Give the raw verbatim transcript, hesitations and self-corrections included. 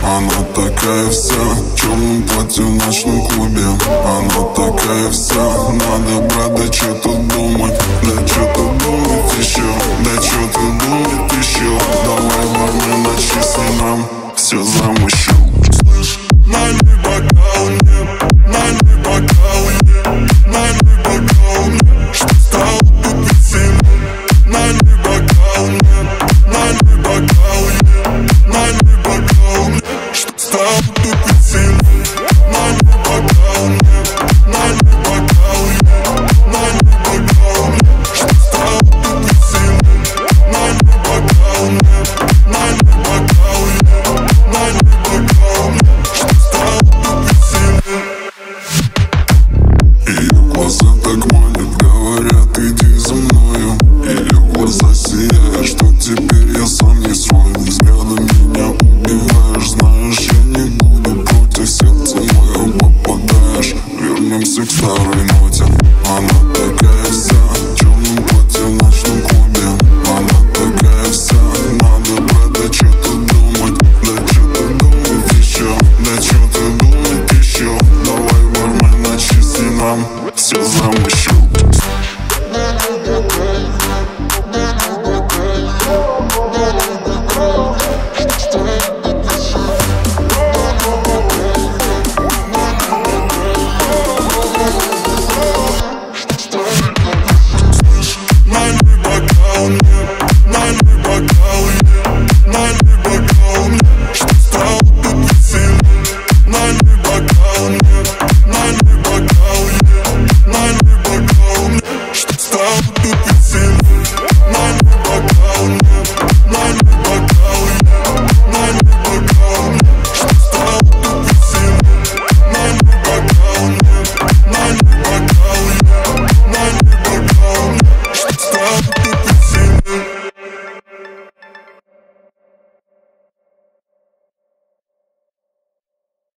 Она такая вся в черном платье в ночном клубе. Она такая вся, надо, брат, да чё тут думать, да чё тут думать еще, да чё тут думать еще. Давай, парни, начисли нам все за мужчин. Слышь, налей бокал мне, налей бокал мне, налей бокал мне, что стало тут веселье. Налей бокал мне, налей бокал мне, налей бокал мне, что стало тут веселье. Налей бокал мне, налей бокал мне, налей бокал мне, что стало тут веселье. Налей бокал мне, налей бокал мне, налей бокал мне, что стало тут веселье. Ее глаза так манят, говорят, иди за мною. Ее глаза сияют, что теперь я сам не свой. Взглядом меня убиваешь, знаешь, я не буду против сердца моего попадаешь. Вернемся к старой ночи.